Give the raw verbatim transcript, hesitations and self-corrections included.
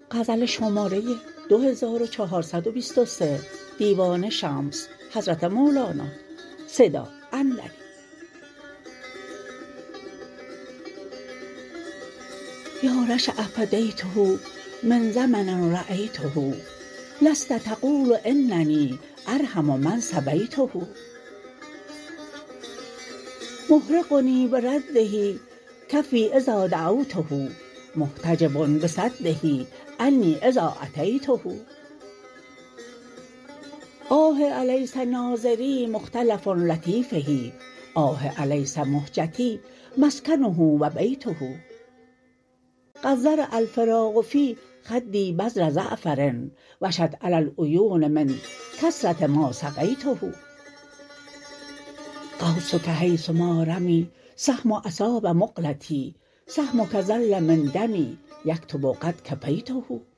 غزل شماره دو هزار و چهارصد و بیست و سه دیوان شمس حضرت مولانا صدا اندری. یا رشا فدیته من زمن رأیته لست تقول اننی ارحم من سبیته محرقنی برده کفی اذا دعوته محتجب بصده انی اذا اتیته آه الیس ناظری مختلف لطیفه آه الیس مهجتی مسکنه و بیته قذر الفراق فی خدی بذر زعفر وشت علی العیون من کثرة ما سقیته قوسک حیثما رمی سهم اصاب مقلتی سهمک ظل من دمی یکتب قد کفیته